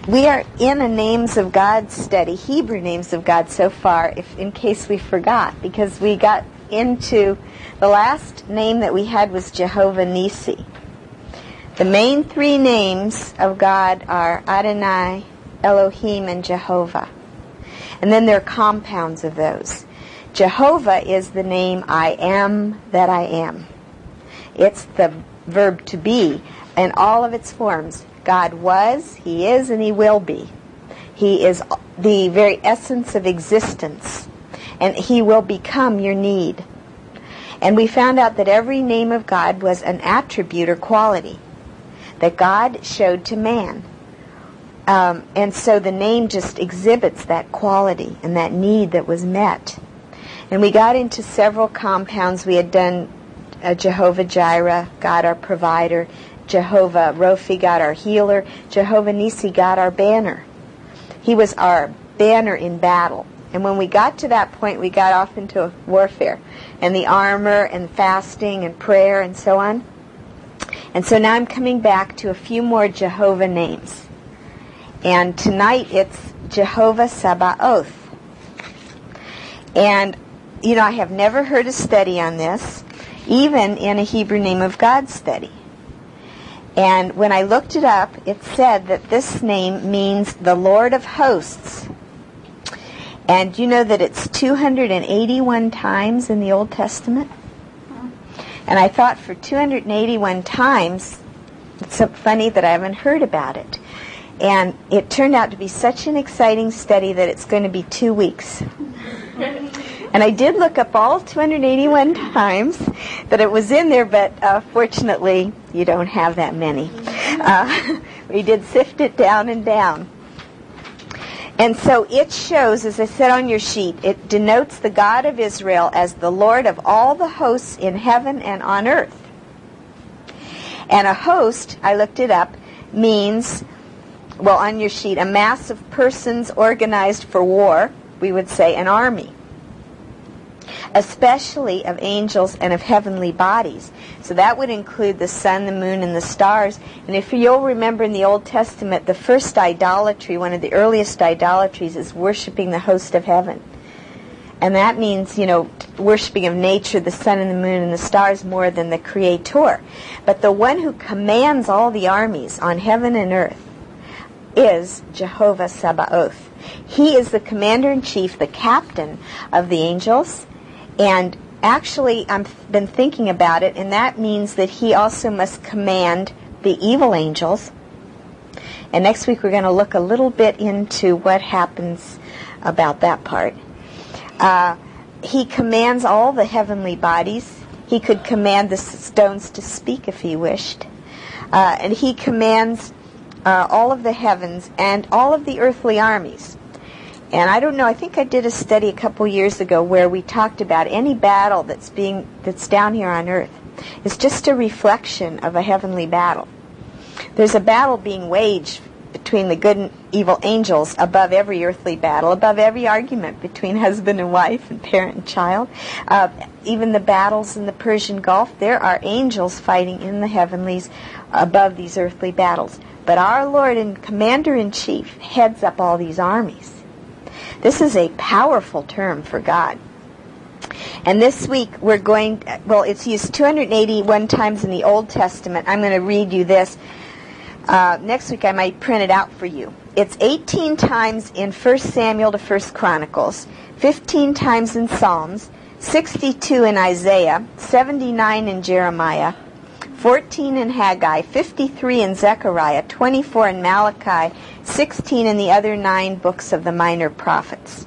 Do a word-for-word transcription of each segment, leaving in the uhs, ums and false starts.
we are in a Names of God study, Hebrew Names of God so far, if in case we forgot, because we got into the last name that we had was Jehovah Nissi. The main three names of God are Adonai, Elohim, and Jehovah. And then there are compounds of those. Jehovah is the name I am that I am. It's the verb to be in all of its forms. God was, He is, and He will be. He is the very essence of existence, and He will become your need. And we found out that every name of God was an attribute or quality that God showed to man. Um, and so the name just exhibits that quality and that need that was met. And we got into several compounds. We had done uh, Jehovah Jireh, God our provider, Jehovah Rophi, God our healer, Jehovah Nissi, God our banner. He was our banner in battle. And when we got to that point, we got off into warfare and the armor and fasting and prayer and so on. And so now I'm coming back to a few more Jehovah names. And tonight it's Jehovah Sabaoth. And, you know, I have never heard a study on this, even in a Hebrew Name of God study. And when I looked it up, it said that this name means the Lord of Hosts. And you know that it's two hundred eighty-one times in the Old Testament? And I thought for two hundred eighty-one times, it's so funny that I haven't heard about it. And it turned out to be such an exciting study that it's going to be two weeks. And I did look up all two hundred eighty-one times that it was in there, but uh, fortunately, you don't have that many. Uh, we did sift it down and down. And so it shows, as I said on your sheet, it denotes the God of Israel as the Lord of all the hosts in heaven and on earth. And a host, I looked it up, means, well, on your sheet, a mass of persons organized for war, we would say an army, especially of angels and of heavenly bodies. So that would include the sun, the moon, and the stars. And if you'll remember in the Old Testament, the first idolatry, one of the earliest idolatries, is worshiping the host of heaven. And that means, you know, worshiping of nature, the sun and the moon and the stars more than the Creator. But the one who commands all the armies on heaven and earth is Jehovah Sabaoth. He is the commander-in-chief, the captain of the angels. And actually, I've been thinking about it, and that means that he also must command the evil angels. And next week we're going to look a little bit into what happens about that part. Uh, he commands all the heavenly bodies. He could command the stones to speak if he wished. Uh, and he commands uh, all of the heavens and all of the earthly armies. And I don't know, I think I did a study a couple years ago where we talked about any battle that's being that's down here on earth is just a reflection of a heavenly battle. There's a battle being waged between the good and evil angels above every earthly battle, above every argument between husband and wife and parent and child. Uh, even the battles in the Persian Gulf, there are angels fighting in the heavenlies above these earthly battles. But our Lord and Commander-in-Chief heads up all these armies. This is a powerful term for God. And this week we're going, well, it's used two hundred eighty-one times in the Old Testament. I'm going to read you this. Uh, next week I might print it out for you. It's eighteen times in First Samuel to First Chronicles, fifteen times in Psalms, sixty-two in Isaiah, seventy-nine in Jeremiah, fourteen in Haggai, fifty-three in Zechariah, twenty-four in Malachi, sixteen in the other nine books of the minor prophets.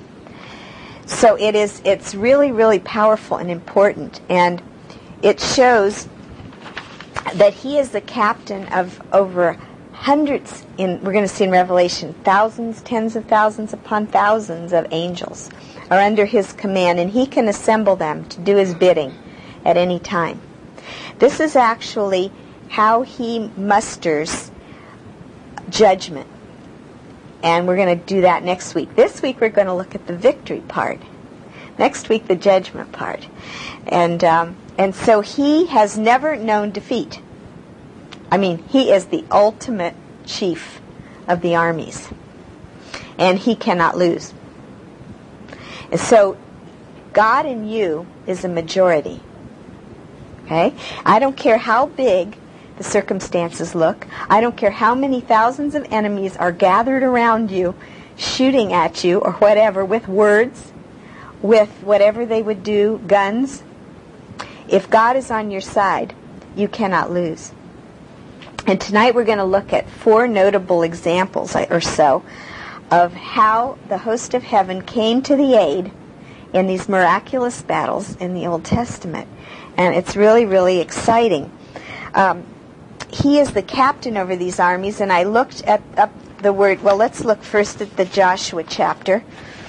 So it is, it's really, really powerful and important. And it shows that he is the captain of over hundreds, in we're going to see in Revelation, thousands, tens of thousands upon thousands of angels are under his command, and he can assemble them to do his bidding at any time. This is actually how he musters judgment. And we're going to do that next week. This week we're going to look at the victory part. Next week the judgment part. And um, and so he has never known defeat. I mean, he is the ultimate chief of the armies. And he cannot lose. And so God in you is a majority. Okay? I don't care how big the circumstances look. I don't care how many thousands of enemies are gathered around you, shooting at you or whatever, with words, with whatever they would do, guns. If God is on your side, you cannot lose. And tonight we're going to look at four notable examples or so of how the host of heaven came to the aid in these miraculous battles in the Old Testament. And it's really, really exciting. Um, he is the captain over these armies, and I looked at up the word. Well, let's look first at the Joshua chapter.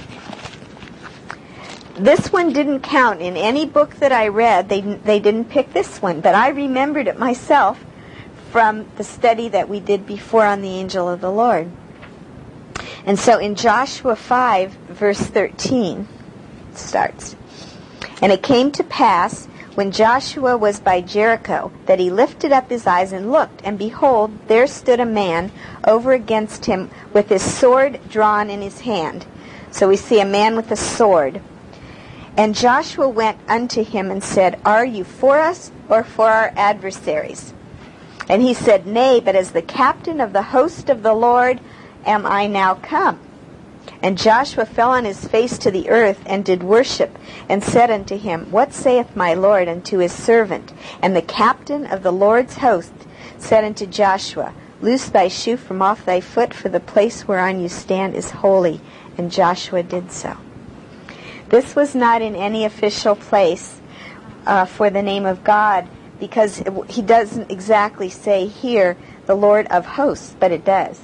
This one didn't count in any book that I read. They they didn't pick this one, but I remembered it myself from the study that we did before on the angel of the Lord. And so in Joshua five, verse thirteen, it starts. And it came to pass, when Joshua was by Jericho, that he lifted up his eyes and looked, and behold, there stood a man over against him with his sword drawn in his hand. So we see a man with a sword. And Joshua went unto him and said, Are you for us or for our adversaries? And he said, Nay, but as the captain of the host of the Lord am I now come. And Joshua fell on his face to the earth, and did worship, and said unto him, What saith my Lord unto his servant? And the captain of the Lord's host said unto Joshua, Loose thy shoe from off thy foot, for the place whereon you stand is holy. And Joshua did so. This was not in any official place uh, for the name of God, because he doesn't exactly say here, the Lord of hosts, but it does.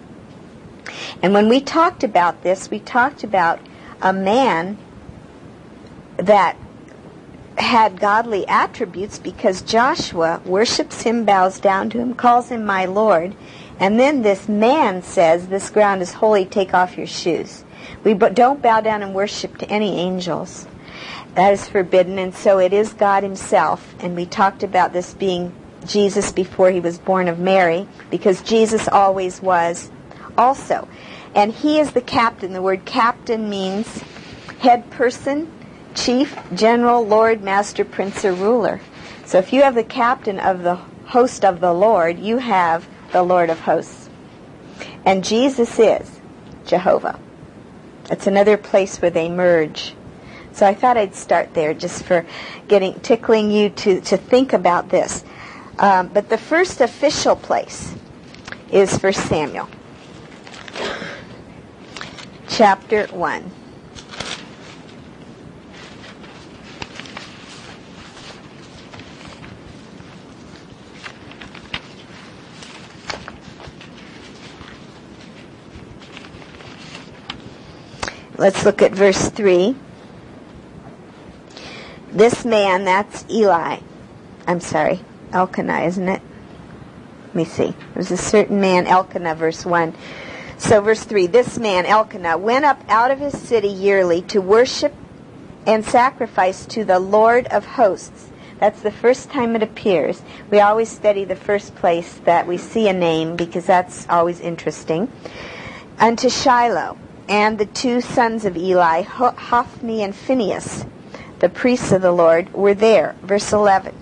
And when we talked about this, we talked about a man that had godly attributes, because Joshua worships him, bows down to him, calls him my Lord, and then this man says, This ground is holy, take off your shoes. We don't bow down and worship to any angels. That is forbidden, and so it is God himself. And we talked about this being Jesus before he was born of Mary, because Jesus always was also. And he is the captain. The word captain means head person, chief, general, lord, master, prince, or ruler. So if you have the captain of the host of the Lord, you have the Lord of hosts. And Jesus is Jehovah. It's another place where they merge. So I thought I'd start there just for getting tickling you to, to think about this. Um, but the first official place is First Samuel. Chapter one. Let's look at verse three. This man, that's Eli. I'm sorry, Elkanah, isn't it? Let me see. There's a certain man, Elkanah, verse one. So verse three, this man, Elkanah, went up out of his city yearly to worship and sacrifice to the Lord of hosts. That's the first time it appears. We always study the first place that we see a name, because that's always interesting. Unto Shiloh, and the two sons of Eli, Hophni and Phinehas, the priests of the Lord, were there. Verse eleven.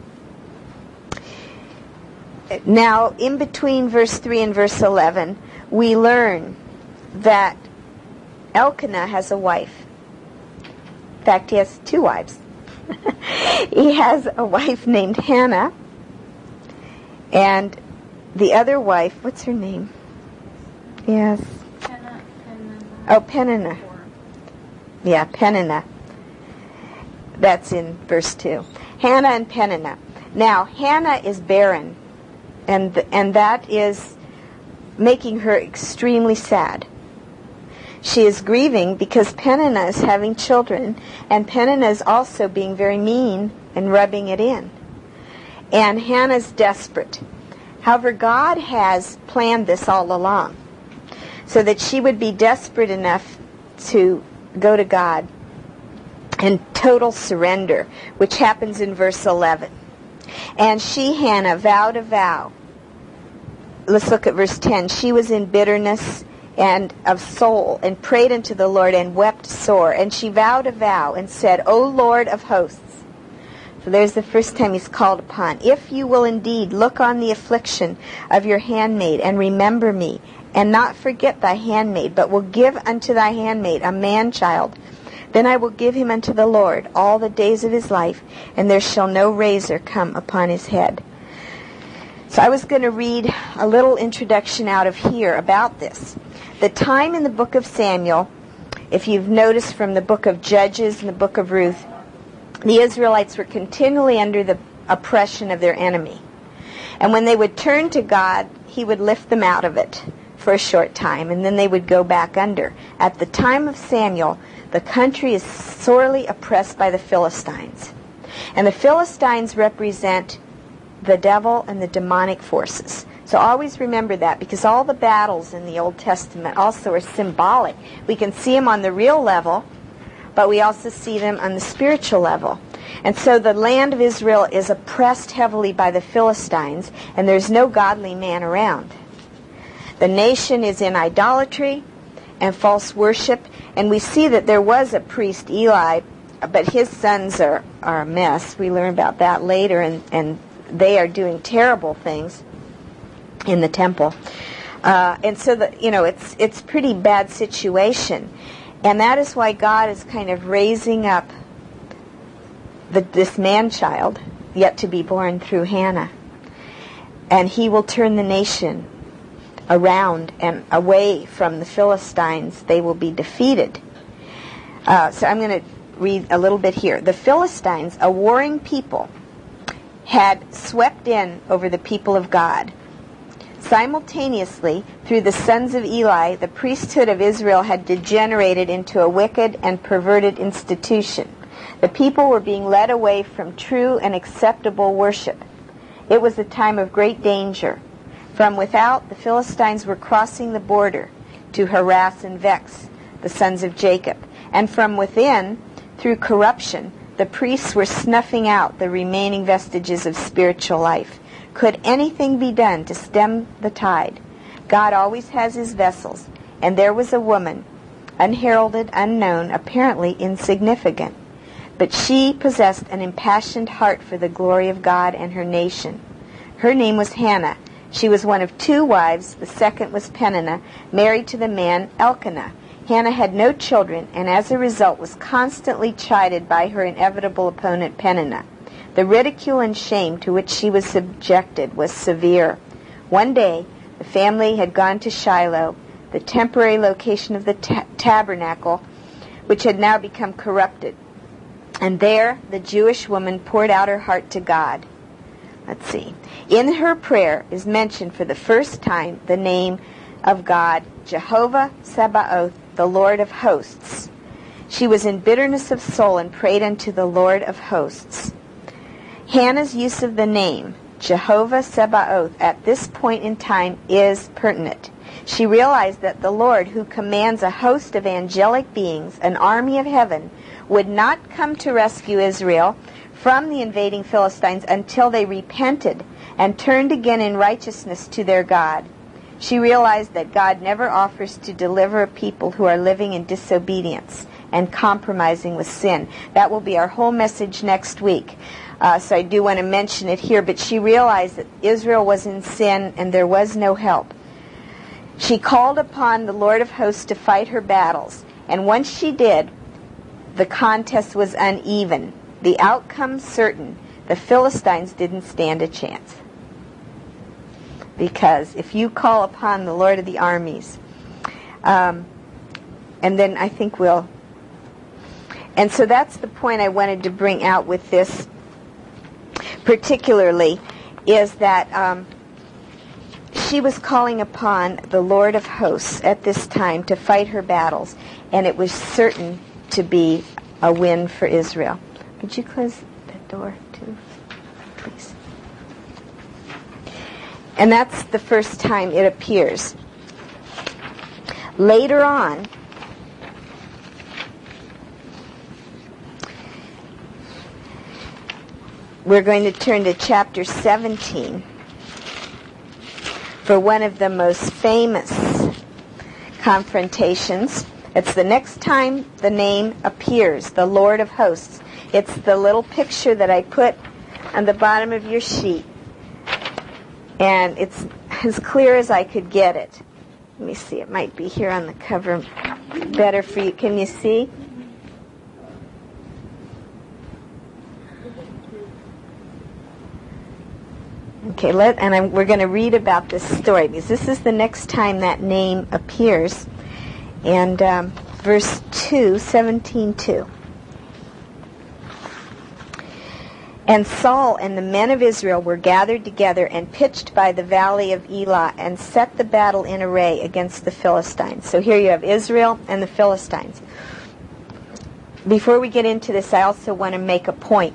Now, in between verse three and verse eleven, we learn that Elkanah has a wife. In fact, he has two wives. He has a wife named Hannah, and the other wife, what's her name? Yes. Penna, Penna, oh, Peninnah. Yeah, Peninnah. That's in verse two. Hannah and Peninnah. Now, Hannah is barren, and and that is making her extremely sad. She is grieving because Peninnah is having children, and Peninnah is also being very mean and rubbing it in. And Hannah's desperate. However, God has planned this all along, so that she would be desperate enough to go to God in total surrender, which happens in verse eleven. And she, Hannah, vowed a vow, let's look at verse ten. She was in bitterness and of soul, and prayed unto the Lord, and wept sore. And she vowed a vow, and said, O Lord of hosts. So there's the first time he's called upon. If you will indeed look on the affliction of your handmaid, and remember me, and not forget thy handmaid, but will give unto thy handmaid a man-child, then I will give him unto the Lord all the days of his life, and there shall no razor come upon his head. So I was going to read a little introduction out of here about this. The time in the book of Samuel, if you've noticed from the book of Judges and the book of Ruth, the Israelites were continually under the oppression of their enemy. And when they would turn to God, he would lift them out of it for a short time, and then they would go back under. At the time of Samuel, the country is sorely oppressed by the Philistines. And the Philistines represent the devil and the demonic forces. So always remember that, because all the battles in the Old Testament also are symbolic. We can see them on the real level, but we also see them on the spiritual level. And so the land of Israel is oppressed heavily by the Philistines, and there's no godly man around. The nation is in idolatry and false worship, and we see that there was a priest, Eli, but his sons are, are a mess. We learn about that later, and, and they are doing terrible things in the temple. Uh, and so, the, you know, it's it's pretty bad situation. And that is why God is kind of raising up the, this man-child, yet to be born through Hannah. And he will turn the nation around and away from the Philistines. They will be defeated. Uh, so I'm going to read a little bit here. The Philistines, a warring people, had swept in over the people of God. Simultaneously, through the sons of Eli, the priesthood of Israel had degenerated into a wicked and perverted institution. The people were being led away from true and acceptable worship. It was a time of great danger. From without, the Philistines were crossing the border to harass and vex the sons of Jacob. And from within, through corruption, the priests were snuffing out the remaining vestiges of spiritual life. Could anything be done to stem the tide? God always has his vessels, and there was a woman, unheralded, unknown, apparently insignificant, but she possessed an impassioned heart for the glory of God and her nation. Her name was Hannah. She was one of two wives. The second was Peninnah, married to the man Elkanah. Hannah had no children, and as a result was constantly chided by her inevitable opponent Peninnah. The ridicule and shame to which she was subjected was severe. One day, the family had gone to Shiloh, the temporary location of the ta- tabernacle, which had now become corrupted. And there, the Jewish woman poured out her heart to God. Let's see. In her prayer is mentioned for the first time the name of God, Jehovah Sabaoth, the Lord of hosts. She was in bitterness of soul and prayed unto the Lord of hosts. Hannah's use of the name, Jehovah Sabaoth, at this point in time is pertinent. She realized that the Lord, who commands a host of angelic beings, an army of heaven, would not come to rescue Israel from the invading Philistines until they repented and turned again in righteousness to their God. She realized that God never offers to deliver a people who are living in disobedience and compromising with sin. That will be our whole message next week. Uh, so I do want to mention it here, but she realized that Israel was in sin and there was no help. She called upon the Lord of hosts to fight her battles, and once she did, the contest was uneven. The outcome certain. The Philistines didn't stand a chance. Because if you call upon the Lord of the armies, um, and then I think we'll... And so that's the point I wanted to bring out with this particularly, is that um, she was calling upon the Lord of hosts at this time to fight her battles, and it was certain to be a win for Israel. Would you close the door too, please? And that's the first time it appears. Later on, we're going to turn to chapter seventeen, for one of the most famous confrontations. It's the next time the name appears, the Lord of Hosts. It's the little picture that I put on the bottom of your sheet. And it's as clear as I could get it. Let me see, it might be here on the cover better for you. Can you see? Okay, let, and I'm, we're going to read about this story, because this is the next time that name appears. And um, verse two, seventeen two. And Saul and the men of Israel were gathered together and pitched by the valley of Elah and set the battle in array against the Philistines. So here you have Israel and the Philistines. Before we get into this, I also want to make a point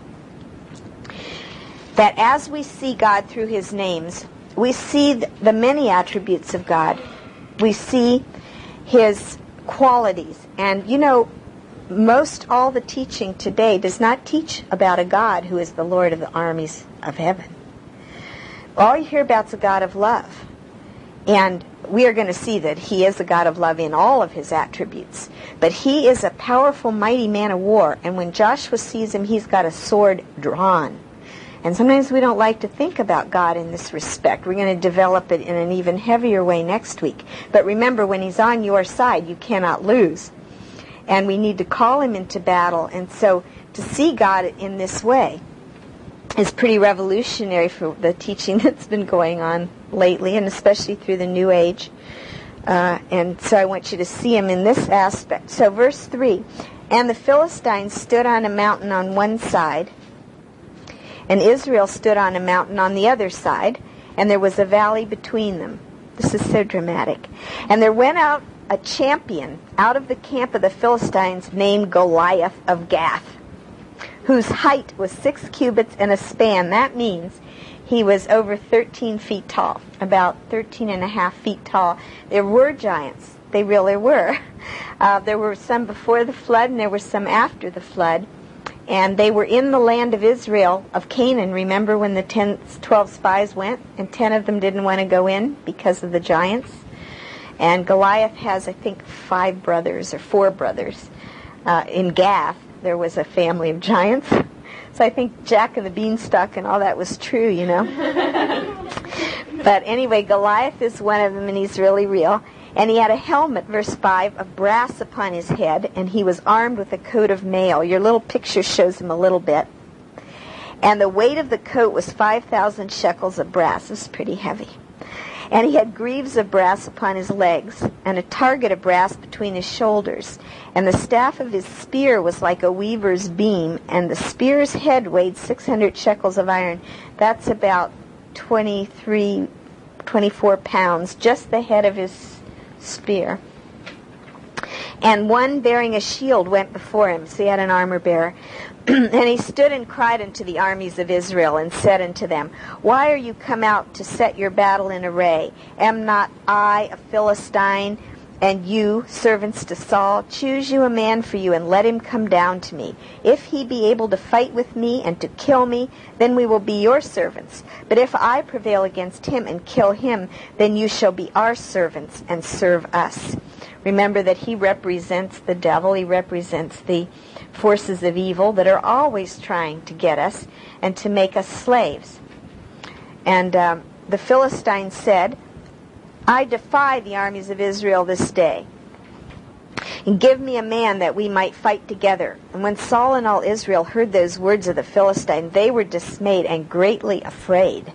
that as we see God through his names, we see the many attributes of God. We see his qualities. And, you know, most all the teaching today does not teach about a God who is the Lord of the armies of heaven. All you hear about is a God of love. And we are going to see that he is a God of love in all of his attributes. But he is a powerful, mighty man of war. And when Joshua sees him, he's got a sword drawn. And sometimes we don't like to think about God in this respect. We're going to develop it in an even heavier way next week. But remember, when he's on your side, you cannot lose. And we need to call him into battle. And so to see God in this way is pretty revolutionary for the teaching that's been going on lately, and especially through the New Age. Uh, and so I want you to see him in this aspect. So verse three, and the Philistines stood on a mountain on one side, and Israel stood on a mountain on the other side, and there was a valley between them. This is so dramatic. And there went out a champion out of the camp of the Philistines named Goliath of Gath, whose height was six cubits and a span. That means he was over thirteen feet tall, about thirteen and a half feet tall. There were giants. They really were. Uh, there were some before the flood, and there were some after the flood. And they were in the land of Israel, of Canaan. Remember when the ten, twelve spies went, and ten of them didn't want to go in because of the giants? And Goliath has, I think, five brothers or four brothers. Uh, in Gath, there was a family of giants. So I think Jack and the Beanstalk and all that was true, you know. But anyway, Goliath is one of them, and he's really real. And he had a helmet, verse five, of brass upon his head, and he was armed with a coat of mail. Your little picture shows him a little bit. And the weight of the coat was five thousand shekels of brass. This is pretty heavy. And he had greaves of brass upon his legs, and a target of brass between his shoulders. And the staff of his spear was like a weaver's beam, and the spear's head weighed six hundred shekels of iron. That's about twenty-three, twenty-four pounds, just the head of his spear. And one bearing a shield went before him, so he had an armor bearer. And he stood and cried unto the armies of Israel, and said unto them, Why are you come out to set your battle in array? Am not I a Philistine, and you servants to Saul? Choose you a man for you, and let him come down to me. If he be able to fight with me, and to kill me, then we will be your servants. But if I prevail against him, and kill him, then you shall be our servants, and serve us. Remember that he represents the devil. He represents the forces of evil that are always trying to get us and to make us slaves. And um, the Philistines said, I defy the armies of Israel this day, and give me a man that we might fight together. And when Saul and all Israel heard those words of the Philistine, they were dismayed and greatly afraid.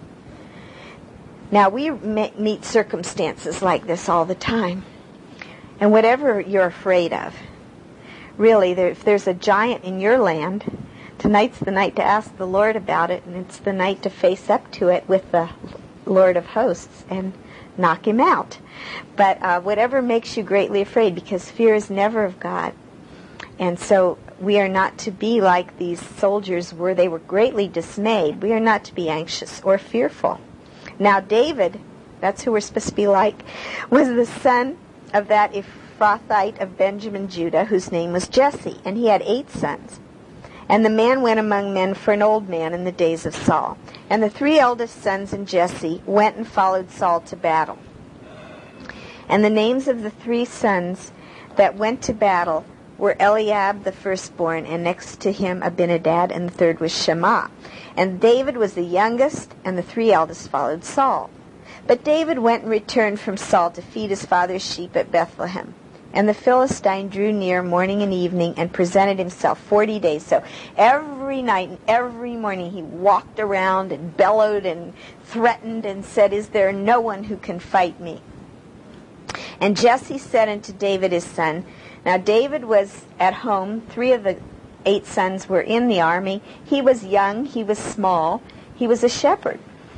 Now, we meet circumstances like this all the time. And whatever you're afraid of, really, there, if there's a giant in your land, tonight's the night to ask the Lord about it, and it's the night to face up to it with the Lord of hosts and knock him out. But uh, whatever makes you greatly afraid, because fear is never of God. And so we are not to be like these soldiers were. They were greatly dismayed. We are not to be anxious or fearful. Now David, that's who we're supposed to be like, was the son of that Ephrathite of Benjamin Judah, whose name was Jesse, and he had eight sons. And the man went among men for an old man in the days of Saul. And the three eldest sons in Jesse went and followed Saul to battle. And the names of the three sons that went to battle were Eliab the firstborn, and next to him Abinadab, and the third was Shammah. And David was the youngest, and the three eldest followed Saul. But David went and returned from Saul to feed his father's sheep at Bethlehem. And the Philistine drew near morning and evening and presented himself forty days. So every night and every morning he walked around and bellowed and threatened and said, "Is there no one who can fight me?" And Jesse said unto David his son, now David was at home. Three of the eight sons were in the army. He was young. He was small. He was a shepherd.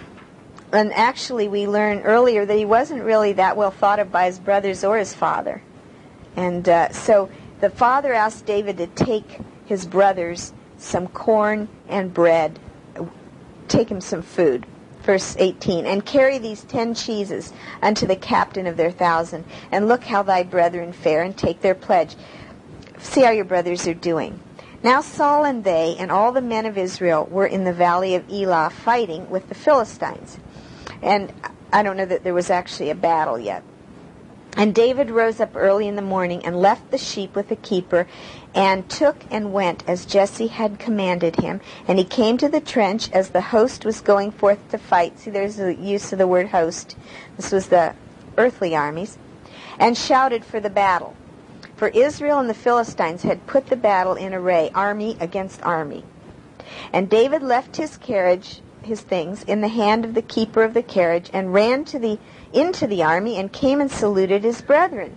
And actually we learned earlier that he wasn't really that well thought of by his brothers or his father. And uh, so the father asked David to take his brothers some corn and bread, take him some food. Verse eighteen, and carry these ten cheeses unto the captain of their thousand, and look how thy brethren fare, and take their pledge. See how your brothers are doing. Now Saul and they and all the men of Israel were in the valley of Elah fighting with the Philistines. And I don't know that there was actually a battle yet. And David rose up early in the morning and left the sheep with the keeper, and took and went as Jesse had commanded him. And he came to the trench as the host was going forth to fight. See, there's the use of the word host. This was the earthly armies. And shouted for the battle. For Israel and the Philistines had put the battle in array, army against army. And David left his carriage, his things, in the hand of the keeper of the carriage, and ran to the into the army, and came and saluted his brethren.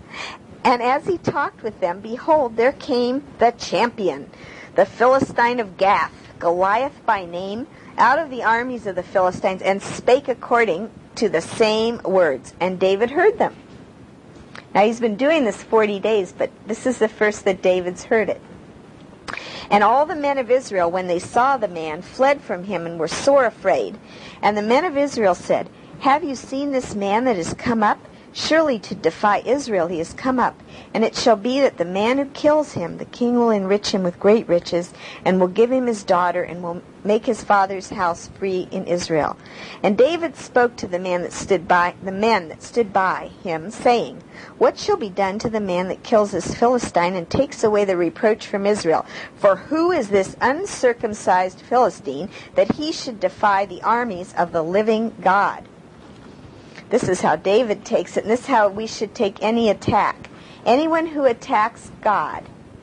And as he talked with them, behold, there came the champion, the Philistine of Gath, Goliath by name, out of the armies of the Philistines, and spake according to the same words. And David heard them. Now he's been doing this forty days, but this is the first that David's heard it. And all the men of Israel, when they saw the man, fled from him and were sore afraid. And the men of Israel said, have you seen this man that is come up? Surely to defy Israel he has come up. And it shall be that the man who kills him, the king will enrich him with great riches, and will give him his daughter, and will make his father's house free in Israel. And David spoke to the man that stood by, the men that stood by him, saying, what shall be done to the man that kills this Philistine, and takes away the reproach from Israel? For who is this uncircumcised Philistine, that he should defy the armies of the living God? This is how David takes it, and this is how we should take any attack. Anyone who attacks God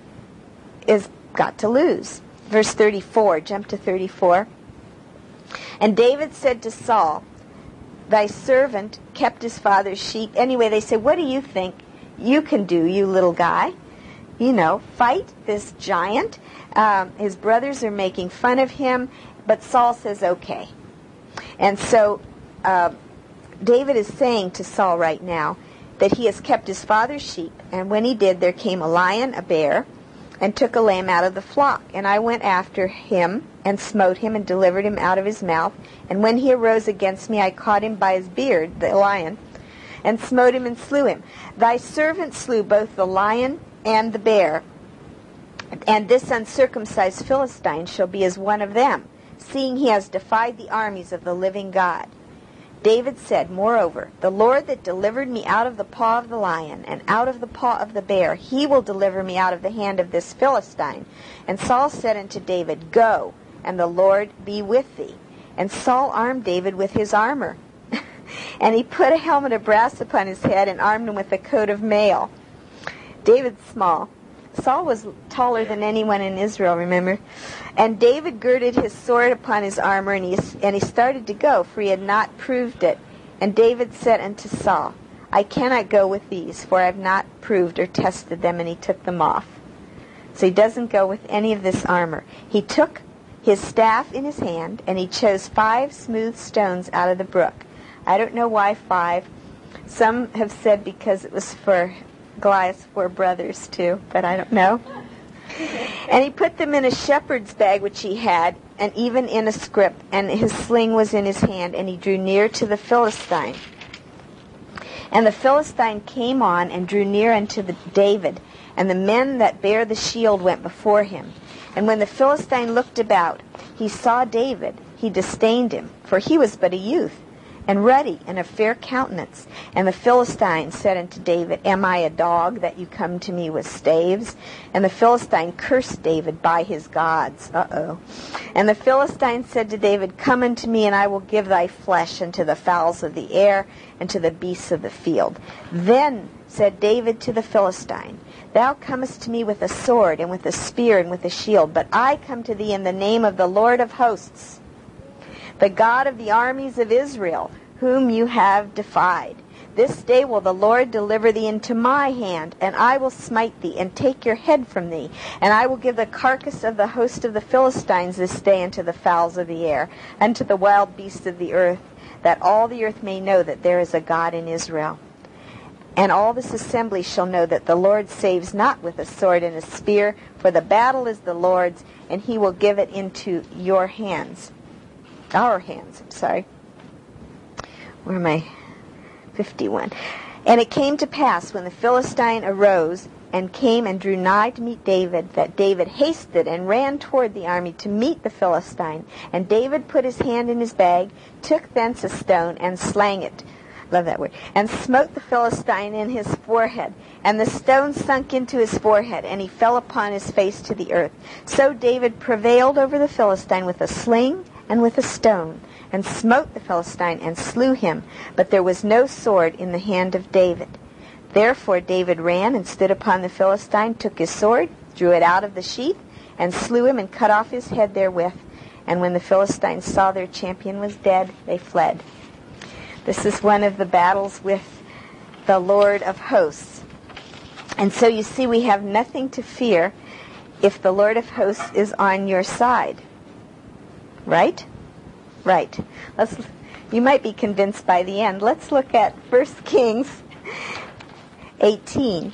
is got to lose. Verse thirty-four, jump to thirty-four. And David said to Saul, thy servant kept his father's sheep. Anyway, they said, what do you think you can do, you little guy? You know, fight this giant. Um, his brothers are making fun of him, but Saul says, okay. And so uh, David is saying to Saul right now that he has kept his father's sheep, and when he did, there came a lion, a bear, and took a lamb out of the flock. And I went after him, and smote him, and delivered him out of his mouth. And when he arose against me, I caught him by his beard, the lion, and smote him and slew him. Thy servant slew both the lion and the bear, and this uncircumcised Philistine shall be as one of them, seeing he has defied the armies of the living God. David said, moreover, the Lord that delivered me out of the paw of the lion, and out of the paw of the bear, he will deliver me out of the hand of this Philistine. And Saul said unto David, go, and the Lord be with thee. And Saul armed David with his armor. And he put a helmet of brass upon his head, and armed him with a coat of mail. David's small. Saul was taller than anyone in Israel, remember? And David girded his sword upon his armor, and he, and he started to go, for he had not proved it. And David said unto Saul, I cannot go with these, for I have not proved or tested them. And he took them off. So he doesn't go with any of this armor. He took his staff in his hand, and he chose five smooth stones out of the brook. I don't know why five. Some have said because it was for Goliath's four brothers too, but I don't know. And he put them in a shepherd's bag which he had, and even in a scrip, and his sling was in his hand, and he drew near to the Philistine. And the Philistine came on and drew near unto the David, and the men that bare the shield went before him. And when the Philistine looked about, he saw David, he disdained him, for he was but a youth, and ruddy, and of fair countenance. And the Philistine said unto David, Am I a dog, that you come to me with staves? And the Philistine cursed David by his gods. Uh-oh. And the Philistine said to David, Come unto me, and I will give thy flesh unto the fowls of the air, and to the beasts of the field. Then said David to the Philistine, Thou comest to me with a sword, and with a spear, and with a shield, but I come to thee in the name of the Lord of hosts, the God of the armies of Israel, whom you have defied. This day will the Lord deliver thee into my hand, and I will smite thee, and take your head from thee. And I will give the carcass of the host of the Philistines this day unto the fowls of the air, unto the wild beasts of the earth, that all the earth may know that there is a God in Israel. And all this assembly shall know that the Lord saves not with a sword and a spear, for the battle is the Lord's, and he will give it into your hands. Our hands, I'm sorry. Where am I? fifty-one. And it came to pass, when the Philistine arose and came and drew nigh to meet David, that David hasted and ran toward the army to meet the Philistine. And David put his hand in his bag, took thence a stone, and slang it. Love that word. And smote the Philistine in his forehead. And the stone sunk into his forehead, and he fell upon his face to the earth. So David prevailed over the Philistine with a sling and with a stone, and smote the Philistine, and slew him. But there was no sword in the hand of David. Therefore David ran, and stood upon the Philistine, took his sword, drew it out of the sheath, and slew him, and cut off his head therewith. And when the Philistines saw their champion was dead, they fled. This is one of the battles with the Lord of hosts. And so you see, we have nothing to fear if the Lord of hosts is on your side. Right? Right. Let's. You might be convinced by the end. Let's look at First Kings eighteen.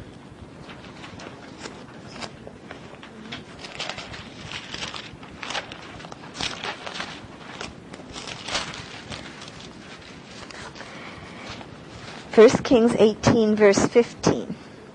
First Kings eighteen, verse fifteen.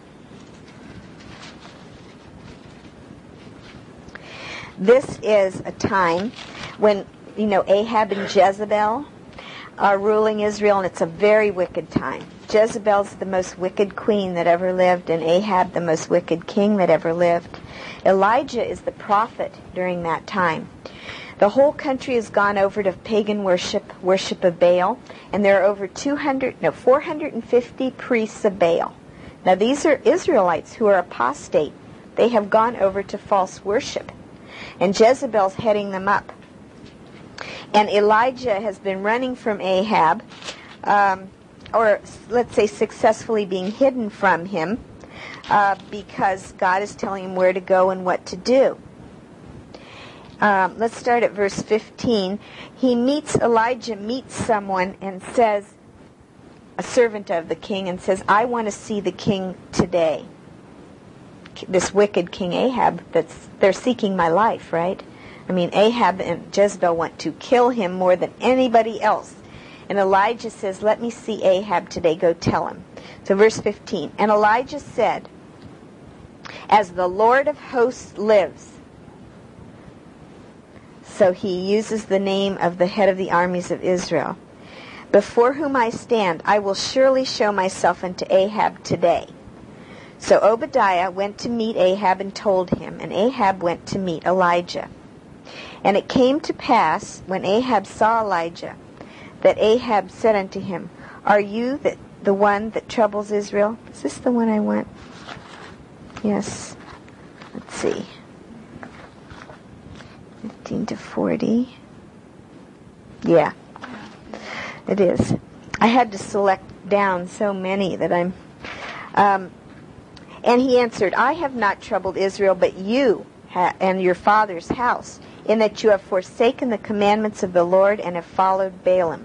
This is a time when, you know, Ahab and Jezebel are ruling Israel, and it's a very wicked time. Jezebel's the most wicked queen that ever lived, and Ahab the most wicked king that ever lived. Elijah is the prophet during that time. The whole country has gone over to pagan worship, worship of Baal, and there are over two hundred, no, four hundred fifty priests of Baal. Now these are Israelites who are apostate. They have gone over to false worship, and Jezebel's heading them up. And Elijah has been running from Ahab, um, or let's say successfully being hidden from him, uh, because God is telling him where to go and what to do. Um, let's start at verse fifteen. He meets, Elijah meets someone and says, a servant of the king, and says, I want to see the king today. This wicked King Ahab, that's they're seeking my life, right? I mean, Ahab and Jezebel want to kill him more than anybody else. And Elijah says, let me see Ahab today, go tell him. So verse fifteen, and Elijah said, as the Lord of hosts lives. So he uses the name of the head of the armies of Israel. Before whom I stand, I will surely show myself unto Ahab today. So Obadiah went to meet Ahab and told him, and Ahab went to meet Elijah. And it came to pass, when Ahab saw Elijah, that Ahab said unto him, Are you the, the one that troubles Israel? Is this the one I want? Yes. Let's see. fifteen to forty. Yeah, it is. I had to select down so many that I'm... Um, and he answered, I have not troubled Israel, but you ha- and your father's house, in that you have forsaken the commandments of the Lord and have followed Baalim.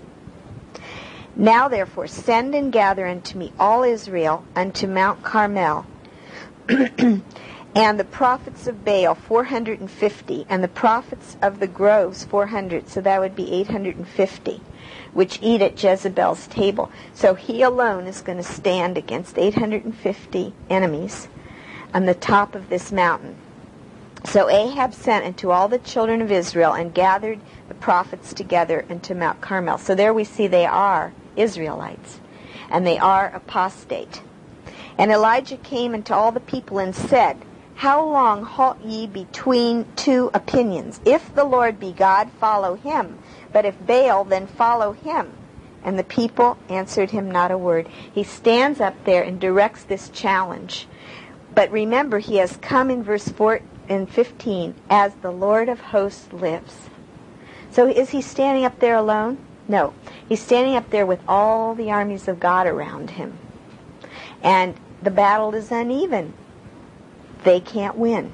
Now therefore send and gather unto me all Israel unto Mount Carmel, and the prophets of Baal four hundred fifty, and the prophets of the groves four hundred, so that would be eight hundred fifty. which eat at Jezebel's table. So he alone is going to stand against eight hundred fifty enemies on the top of this mountain. So Ahab sent unto all the children of Israel and gathered the prophets together unto Mount Carmel. So there we see they are Israelites, and they are apostate. And Elijah came unto all the people and said, How long halt ye between two opinions? If the Lord be God, follow him. But if Baal, then follow him. And the people answered him not a word. He stands up there and directs this challenge. But remember, he has come in verse four and fifteen, as the Lord of hosts lives. So is he standing up there alone? No. He's standing up there with all the armies of God around him. And the battle is uneven. They can't win.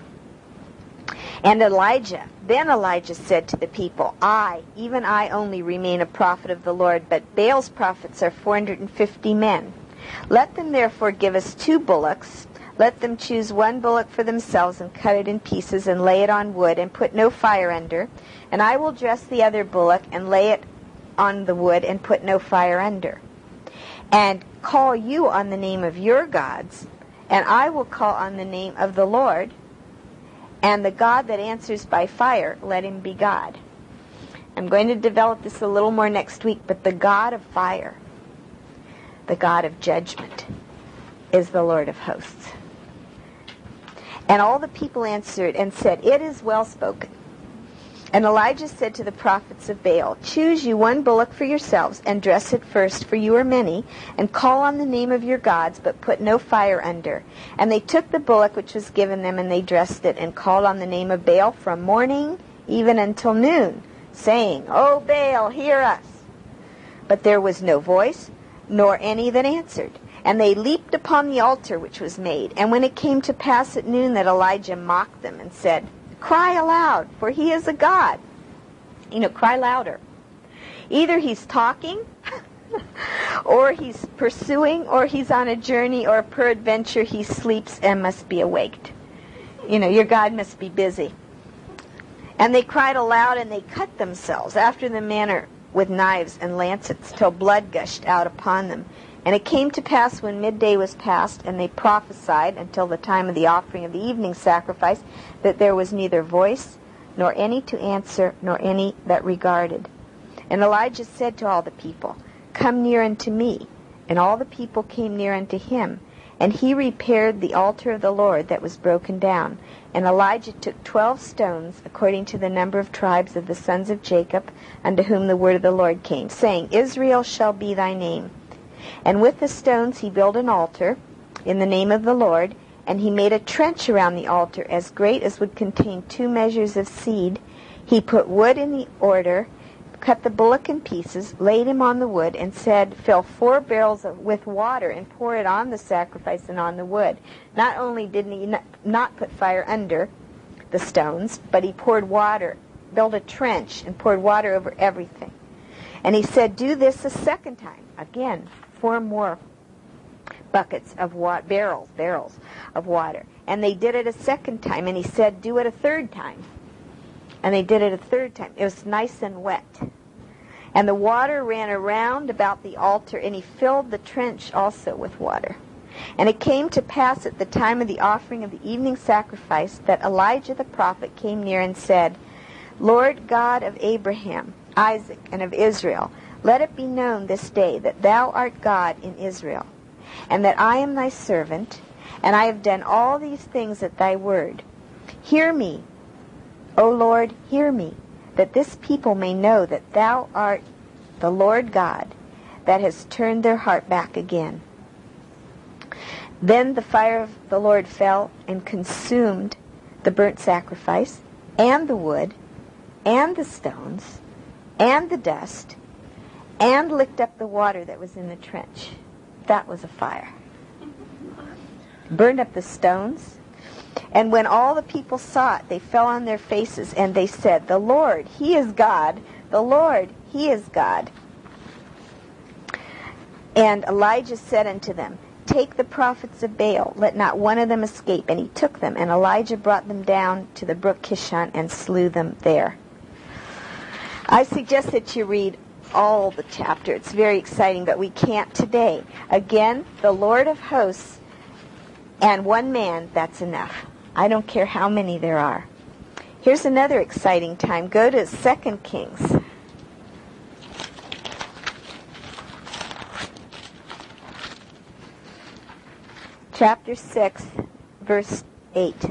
And Elijah, then Elijah said to the people, I, even I only remain a prophet of the Lord, but Baal's prophets are four hundred fifty men. Let them therefore give us two bullocks. Let them choose one bullock for themselves and cut it in pieces and lay it on wood and put no fire under. And I will dress the other bullock and lay it on the wood and put no fire under. And call you on the name of your gods, and I will call on the name of the Lord, and the God that answers by fire, let him be God. I'm going to develop this a little more next week, but the God of fire, the God of judgment, is the Lord of hosts. And all the people answered and said, It is well spoken. And Elijah said to the prophets of Baal, Choose you one bullock for yourselves, and dress it first, for you are many, and call on the name of your gods, but put no fire under. And they took the bullock which was given them, and they dressed it, and called on the name of Baal from morning even until noon, saying, O Baal, hear us. But there was no voice, nor any that answered. And they leaped upon the altar which was made. And when it came to pass at noon that Elijah mocked them and said, Cry aloud, for he is a God. You know, cry louder. Either he's talking, or he's pursuing, or he's on a journey, or peradventure he sleeps and must be awaked. You know, your God must be busy. And they cried aloud, and they cut themselves after the manner with knives and lancets, till blood gushed out upon them. And it came to pass when midday was past, and they prophesied until the time of the offering of the evening sacrifice, that there was neither voice, nor any to answer, nor any that regarded. And Elijah said to all the people, Come near unto me. And all the people came near unto him. And he repaired the altar of the Lord that was broken down. And Elijah took twelve stones, according to the number of tribes of the sons of Jacob, unto whom the word of the Lord came, saying, Israel shall be thy name. And with the stones he built an altar in the name of the Lord, and he made a trench around the altar as great as would contain two measures of seed. He put wood in the order, cut the bullock in pieces, laid him on the wood, and said, Fill four barrels of, with water and pour it on the sacrifice and on the wood. Not only did he not, not put fire under the stones, but he poured water, built a trench, and poured water over everything. And he said, Do this a second time. Again, four more buckets of water, barrels, barrels of water. And they did it a second time, and he said, Do it a third time. And they did it a third time. It was nice and wet. And the water ran around about the altar, and he filled the trench also with water. And it came to pass at the time of the offering of the evening sacrifice that Elijah the prophet came near and said, Lord God of Abraham, Isaac, and of Israel, let it be known this day that thou art God in Israel, and that I am thy servant, and I have done all these things at thy word. Hear me, O Lord, hear me, that this people may know that thou art the Lord God, that has turned their heart back again. Then the fire of the Lord fell and consumed the burnt sacrifice, and the wood, and the stones, and the dust, and licked up the water that was in the trench. That was a fire. Burned up the stones. And when all the people saw it, they fell on their faces, and they said, The Lord, He is God. The Lord, He is God. And Elijah said unto them, Take the prophets of Baal, let not one of them escape. And he took them, and Elijah brought them down to the brook Kishon and slew them there. I suggest that you read all the chapter. It's very exciting, but we can't today. Again, the Lord of hosts and one man, that's enough. I don't care how many there are. Here's another exciting time. Go to Second Kings. Chapter six, verse eight.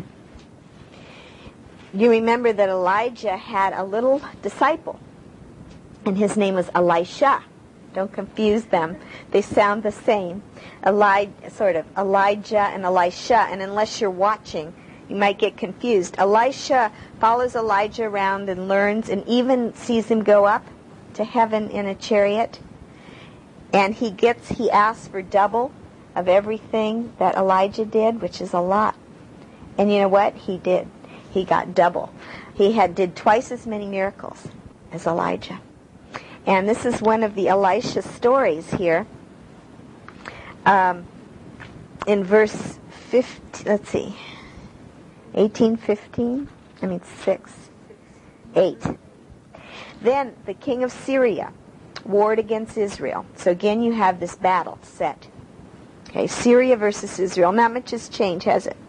You remember that Elijah had a little disciple, and his name was Elisha. Don't confuse them. They sound the same. Eli- sort of Elijah and Elisha, and unless you're watching, you might get confused. Elisha follows Elijah around and learns and even sees him go up to heaven in a chariot. And he gets, he asks for double of everything that Elijah did, which is a lot. And you know what? He did. He got double. He had did twice as many miracles as Elijah. And this is one of the Elisha stories here. Um, in verse fifteen, let's see, eighteen fifteen, I mean six, eight. Then the king of Syria warred against Israel. So again you have this battle set. Okay, Syria versus Israel. Not much has changed, has it?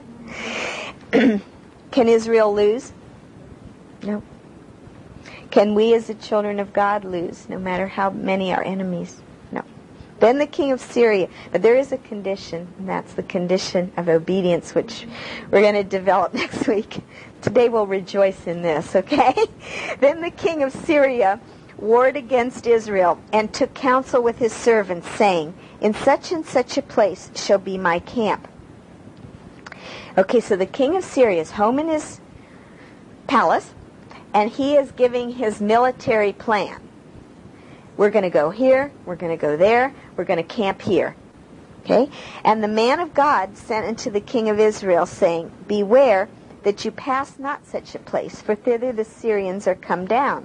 Can Israel lose? No. Can we as the children of God lose, no matter how many are enemies? No. Then the king of Syria. But there is a condition, and that's the condition of obedience, which we're going to develop next week. Today we'll rejoice in this, okay? Then the king of Syria warred against Israel and took counsel with his servants, saying, in such and such a place shall be my camp. Okay, so the king of Syria is home in his palace, and he is giving his military plan. We're going to go here, we're going to go there, we're going to camp here. Okay? And the man of God sent unto the king of Israel, saying, beware that you pass not such a place, for thither the Syrians are come down.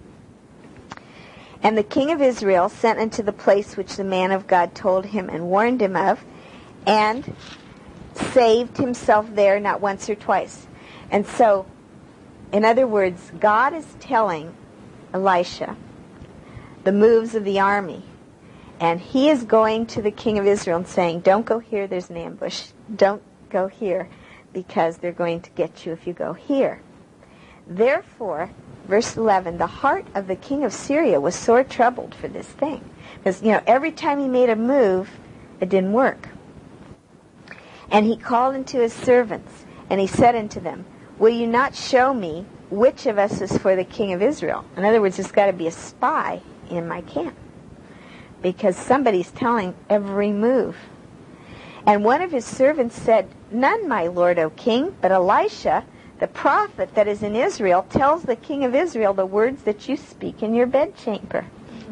And the king of Israel sent unto the place which the man of God told him and warned him of, and saved himself there not once or twice. And so, in other words, God is telling Elisha the moves of the army. And he is going to the king of Israel and saying, don't go here, there's an ambush. Don't go here, because they're going to get you if you go here. Therefore, verse eleven, the heart of the king of Syria was sore troubled for this thing. Because, you know, every time he made a move, it didn't work. And he called unto his servants, and he said unto them, will you not show me which of us is for the king of Israel? In other words, there's got to be a spy in my camp, because somebody's telling every move. And one of his servants said, none, my lord, O king, but Elisha, the prophet that is in Israel, tells the king of Israel the words that you speak in your bedchamber.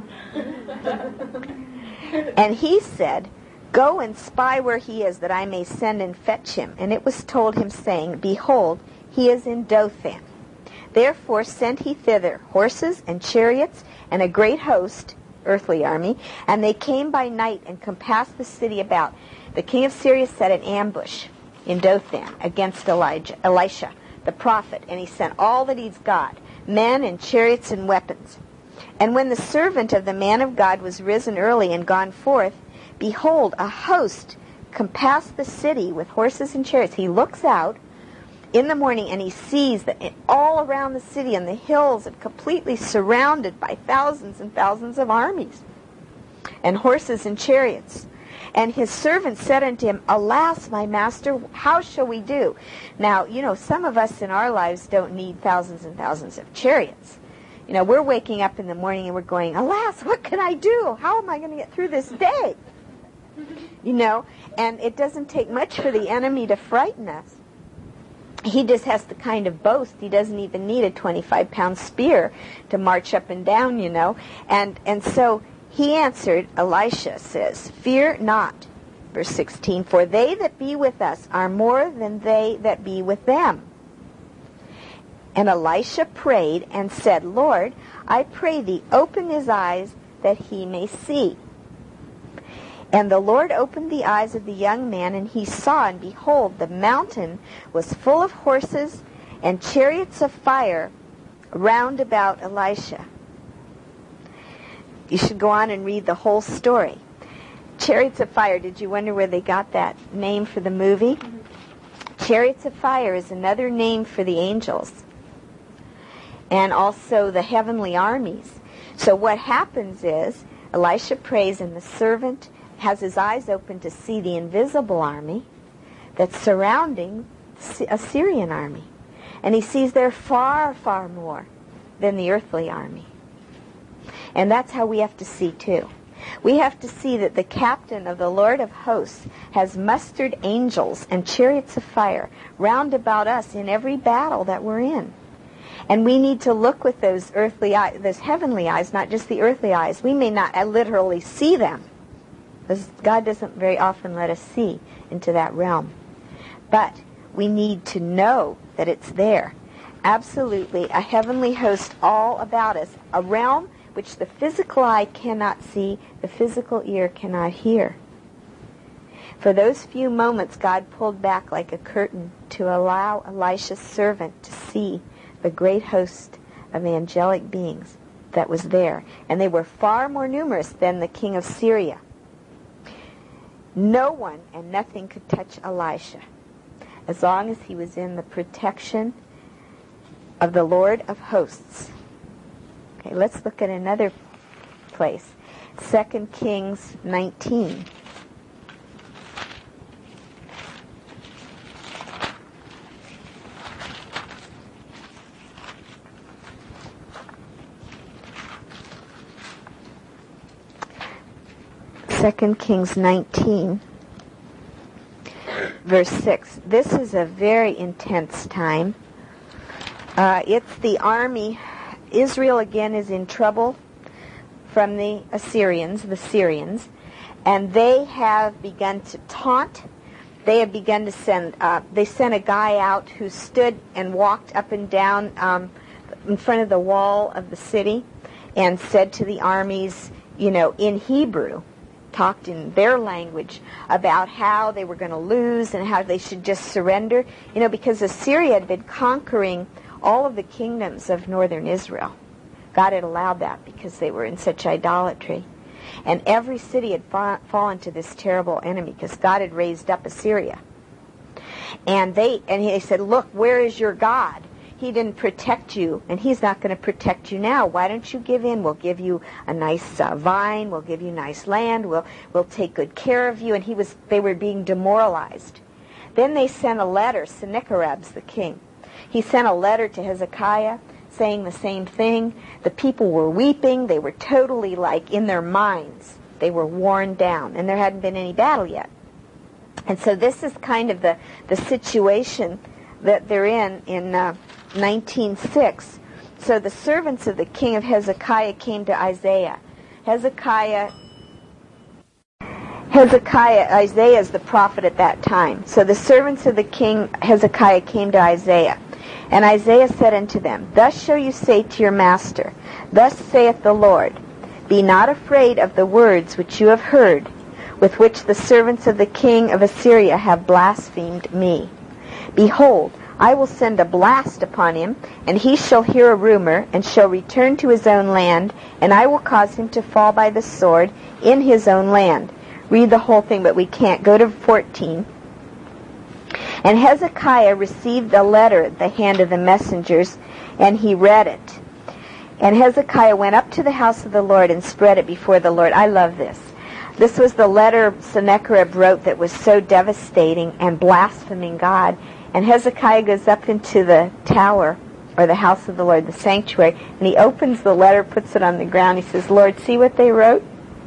And he said, go and spy where he is, that I may send and fetch him. And it was told him, saying, behold, he is in Dothan. Therefore sent he thither horses and chariots and a great host, earthly army, and they came by night and compassed the city about. The king of Syria set an ambush in Dothan against Elijah, Elisha, the prophet, and he sent all that he's got, men and chariots and weapons. And when the servant of the man of God was risen early and gone forth, behold, a host compassed the city with horses and chariots. He looks out in the morning and he sees that all around the city and the hills are completely surrounded by thousands and thousands of armies and horses and chariots. And his servant said unto him, alas, my master, how shall we do? Now, you know, some of us in our lives don't need thousands and thousands of chariots. You know, we're waking up in the morning and we're going, alas, what can I do? How am I going to get through this day? You know, and it doesn't take much for the enemy to frighten us. He just has to kind of boast. He doesn't even need a twenty-five pound spear to march up and down, you know. And and so he answered, Elisha says, fear not, verse sixteen, for they that be with us are more than they that be with them. And Elisha prayed and said, Lord, I pray thee, open his eyes that he may see. And the Lord opened the eyes of the young man, and he saw, and behold, the mountain was full of horses and chariots of fire round about Elisha. you should go on and read the whole story. Chariots of Fire, did you wonder where they got that name for the movie? Mm-hmm. Chariots of Fire is another name for the angels, and also the heavenly armies. So what happens is, Elisha prays, and the servant has his eyes open to see the invisible army that's surrounding the Assyrian army. And he sees they're far, far more than the earthly army. And that's how we have to see too. We have to see that the captain of the Lord of hosts has mustered angels and chariots of fire round about us in every battle that we're in. And we need to look with those earthly eyes, those heavenly eyes, not just the earthly eyes. We may not literally see them, because God doesn't very often let us see into that realm. But we need to know that it's there. Absolutely, a heavenly host all about us, a realm which the physical eye cannot see, the physical ear cannot hear. For those few moments, God pulled back like a curtain to allow Elisha's servant to see the great host of angelic beings that was there. And they were far more numerous than the king of Syria. No one and nothing could touch Elisha as long as he was in the protection of the Lord of hosts. Okay, let's look at another place. Second Kings nineteen. Second Kings nineteen, verse six. This is a very intense time. Uh, it's the army. Israel again is in trouble from the Assyrians, the Syrians, and they have begun to taunt. They have begun to send, uh, they sent a guy out who stood and walked up and down um, in front of the wall of the city and said to the armies, you know, in Hebrew, talked in their language about how they were going to lose and how they should just surrender, you know, because Assyria had been conquering all of the kingdoms of northern Israel. God had allowed that because they were in such idolatry. And every city had fa- fallen to this terrible enemy because God had raised up Assyria. And they and he said, look, where is your God? He didn't protect you, and he's not going to protect you now. Why don't you give in? We'll give you a nice uh, vine. We'll give you nice land. We'll we'll take good care of you. And he was they were being demoralized. Then they sent a letter, Sennacherib's the king. He sent a letter to Hezekiah saying the same thing. The people were weeping. They were totally like in their minds. They were worn down, and there hadn't been any battle yet. And so this is kind of the, the situation that they're in in uh, nineteen six. So the servants of the king of Hezekiah came to Isaiah. Hezekiah, Hezekiah, Isaiah is the prophet at that time. So the servants of the king Hezekiah came to Isaiah. And Isaiah said unto them, Thus shall you say to your master, Thus saith the Lord, Be not afraid of the words which you have heard, with which the servants of the king of Assyria have blasphemed me. Behold, I will send a blast upon him, and he shall hear a rumor, and shall return to his own land, and I will cause him to fall by the sword in his own land. Read the whole thing, but we can't. Go to fourteen. And Hezekiah received a letter at the hand of the messengers, and he read it. And Hezekiah went up to the house of the Lord and spread it before the Lord. I love this. This was the letter Sennacherib wrote that was so devastating and blaspheming God. And Hezekiah goes up into the tower, or the house of the Lord, the sanctuary, and he opens the letter, puts it on the ground. He says, Lord, see what they wrote?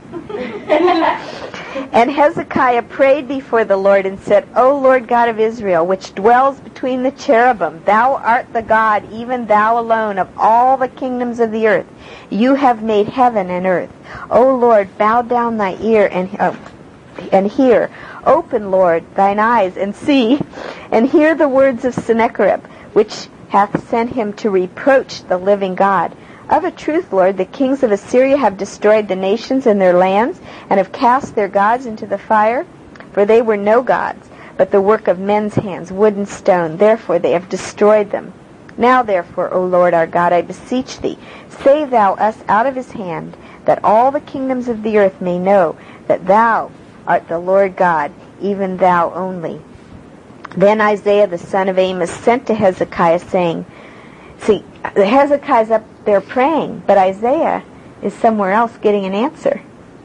And Hezekiah prayed before the Lord and said, O Lord God of Israel, which dwells between the cherubim, thou art the God, even thou alone, of all the kingdoms of the earth. You have made heaven and earth. O Lord, bow down thy ear and, uh, and hear. Open, Lord, thine eyes and see, and hear the words of Sennacherib, which hath sent him to reproach the living God. Of a truth, Lord, the kings of Assyria have destroyed the nations and their lands, and have cast their gods into the fire. For they were no gods, but the work of men's hands, wood and stone. Therefore they have destroyed them. Now therefore, O Lord our God, I beseech thee, save thou us out of his hand, that that all the kingdoms of the earth may know that thou art the Lord God, even thou only. Then Isaiah the son of Amos sent to Hezekiah, saying, see, Hezekiah's up there praying, but Isaiah is somewhere else getting an answer.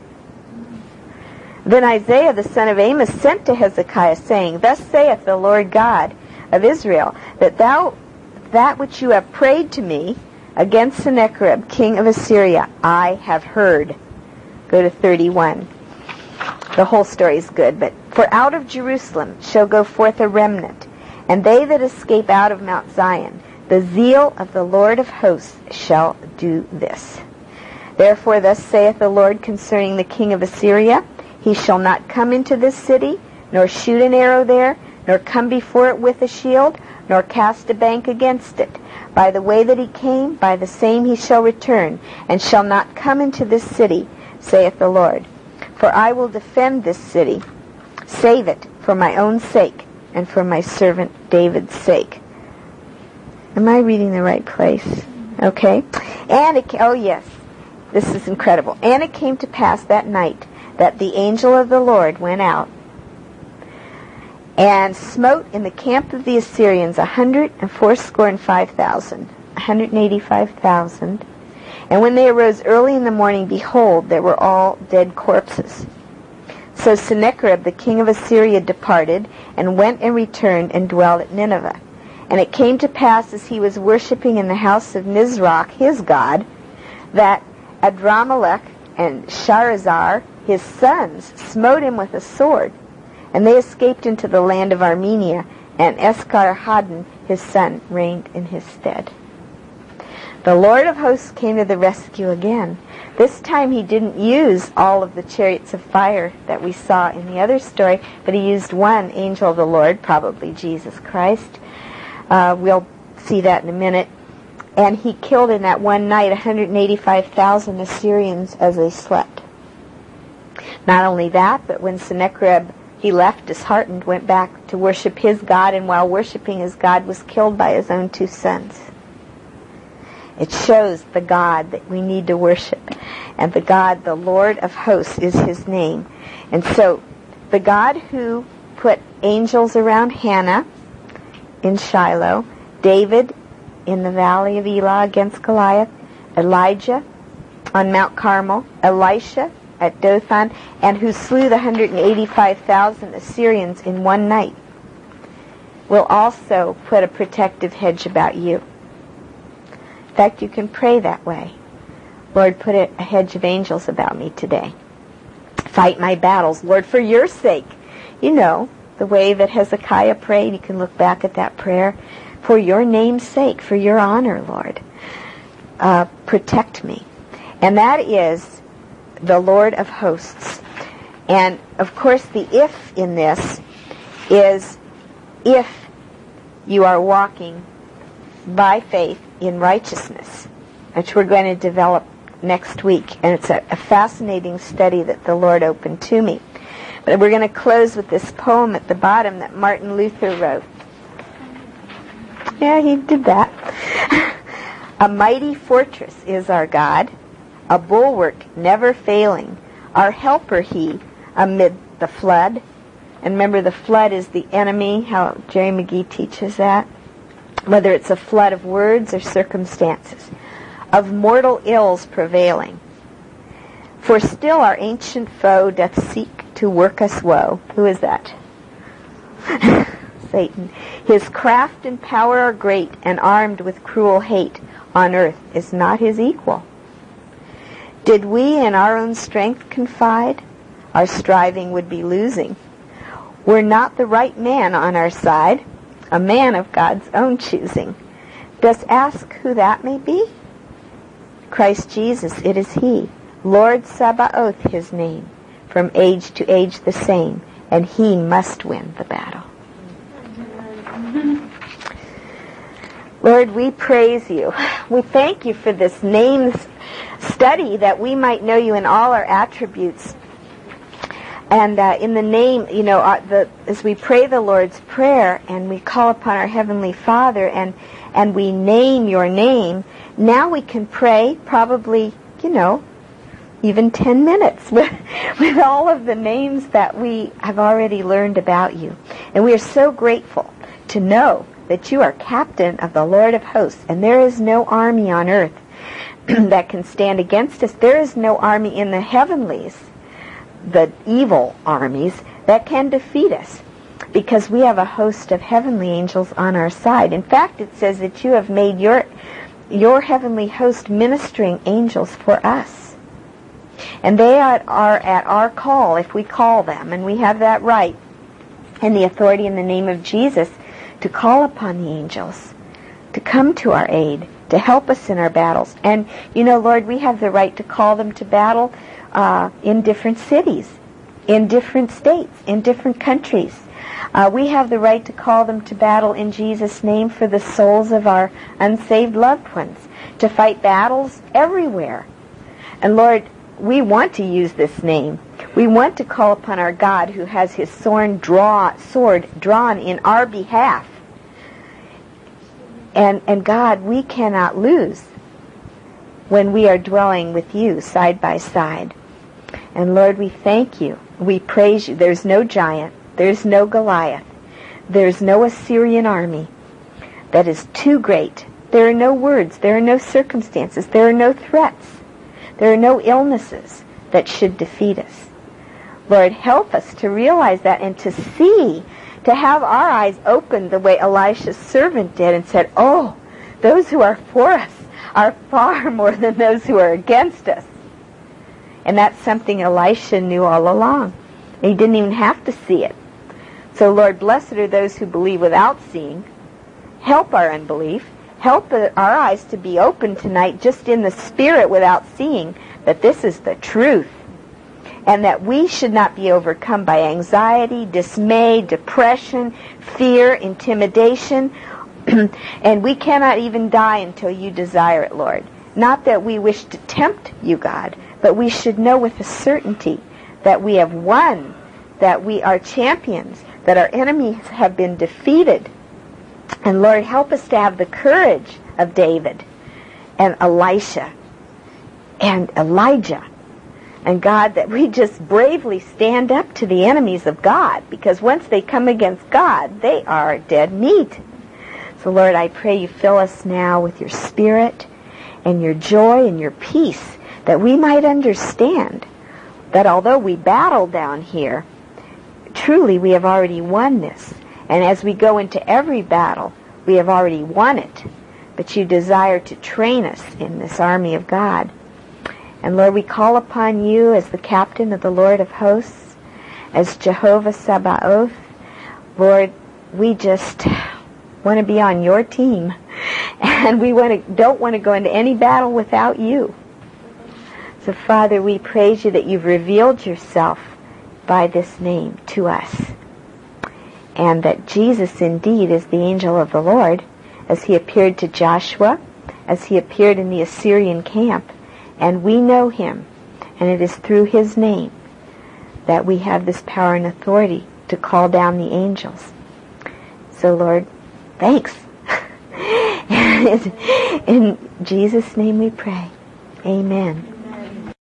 Then Isaiah the son of Amos sent to Hezekiah, saying, Thus saith the Lord God of Israel, that thou, that which you have prayed to me against Sennacherib, king of Assyria, I have heard. Go to thirty-one. The whole story is good, but for out of Jerusalem shall go forth a remnant, and they that escape out of Mount Zion, the zeal of the Lord of hosts shall do this. Therefore thus saith the Lord concerning the king of Assyria, He shall not come into this city, nor shoot an arrow there, nor come before it with a shield, nor cast a bank against it. By the way that he came, by the same he shall return, and shall not come into this city, saith the Lord. For I will defend this city, save it for my own sake, and for my servant David's sake. Am I reading the right place? Okay. And it, oh yes, this is incredible. And it came to pass that night that the angel of the Lord went out and smote in the camp of the Assyrians a hundred and fourscore and five thousand, a hundred and eighty-five thousand. And when they arose early in the morning, behold, they were all dead corpses. So Sennacherib, the king of Assyria, departed, and went and returned, and dwelt at Nineveh. And it came to pass, as he was worshipping in the house of Nisroch, his god, that Adramelech and Sharezer, his sons, smote him with a sword. And they escaped into the land of Armenia, and Esarhaddon, his son, reigned in his stead. The Lord of hosts came to the rescue again. This time he didn't use all of the chariots of fire that we saw in the other story, but he used one angel of the Lord, probably Jesus Christ. Uh, we'll see that in a minute. And he killed in that one night one hundred eighty-five thousand Assyrians as they slept. Not only that, but when Sennacherib, he left disheartened, went back to worship his God, and while worshiping his God was killed by his own two sons. It shows the God that we need to worship. And the God, the Lord of hosts, is his name. And so, the God who put angels around Hannah in Shiloh, David in the valley of Elah against Goliath, Elijah on Mount Carmel, Elisha at Dothan, and who slew the one hundred eighty-five thousand Assyrians in one night, will also put a protective hedge about you. In fact, you can pray that way. Lord, put a hedge of angels about me today. Fight my battles, Lord, for your sake. You know, the way that Hezekiah prayed, you can look back at that prayer. For your name's sake, for your honor, Lord, uh, protect me. And that is the Lord of hosts. And, of course, the if in this is if you are walking by faith in righteousness, which we're going to develop next week. And it's a, a fascinating study that the Lord opened to me. But we're going to close with this poem at the bottom that Martin Luther wrote. Yeah, he did that. A mighty fortress is our God, a bulwark never failing, our helper he amid the flood. And remember, the flood is the enemy, how Jerry McGee teaches that. Whether it's a flood of words or circumstances, of mortal ills prevailing. For still our ancient foe doth seek to work us woe. Who is that? Satan. His craft and power are great, and armed with cruel hate on earth is not his equal. Did we in our own strength confide, our striving would be losing. Were not the right man on our side, a man of God's own choosing. Dost ask who that may be? Christ Jesus, it is he. Lord Sabaoth, his name. From age to age the same. And he must win the battle. Lord, we praise you. We thank you for this names study, that we might know you in all our attributes. And uh, in the name, you know, uh, the, as we pray the Lord's Prayer and we call upon our Heavenly Father and, and we name your name, now we can pray probably, you know, even ten minutes with, with all of the names that we have already learned about you. And we are so grateful to know that you are captain of the Lord of hosts, and there is no army on earth that can stand against us. There is no army in the heavenlies, the evil armies, that can defeat us, because we have a host of heavenly angels on our side. In fact, it says that you have made your your heavenly host ministering angels for us. And they are, are at our call if we call them, and we have that right and the authority in the name of Jesus to call upon the angels to come to our aid, to help us in our battles. And, you know, Lord, we have the right to call them to battle uh, in different cities, in different states, in different countries. Uh, we have the right to call them to battle in Jesus' name for the souls of our unsaved loved ones, to fight battles everywhere. And Lord, we want to use this name. We want to call upon our God who has his sword, draw, sword drawn in our behalf. And, and God, we cannot lose when we are dwelling with you side by side. And Lord, we thank you. We praise you. There's no giant. There's no Goliath. There's no Assyrian army that is too great. There are no words. There are no circumstances. There are no threats. There are no illnesses that should defeat us. Lord, help us to realize that and to see, to have our eyes opened the way Elisha's servant did and said, oh, those who are for us are far more than those who are against us. And that's something Elisha knew all along. He didn't even have to see it. So, Lord, blessed are those who believe without seeing. Help our unbelief. Help our eyes to be open tonight just in the spirit without seeing that this is the truth. And that we should not be overcome by anxiety, dismay, depression, fear, intimidation. And we cannot even die until you desire it, Lord. Not that we wish to tempt you, God, but we should know with a certainty that we have won, that we are champions, that our enemies have been defeated. And Lord, help us to have the courage of David and Elisha and Elijah. And God, that we just bravely stand up to the enemies of God, because once they come against God, they are dead meat. So Lord, I pray you fill us now with your spirit and your joy and your peace, that we might understand that although we battle down here, truly we have already won this. And as we go into every battle, we have already won it. But you desire to train us in this army of God. And Lord, we call upon you as the captain of the Lord of hosts, as Jehovah Sabaoth. Lord, we just want to be on your team. And we want to, don't want to go into any battle without you. So, Father, we praise you that you've revealed yourself by this name to us. And that Jesus indeed is the angel of the Lord, as he appeared to Joshua, as he appeared in the Assyrian camp. And we know him. And it is through his name that we have this power and authority to call down the angels. So, Lord, thanks. In Jesus' name we pray. Amen.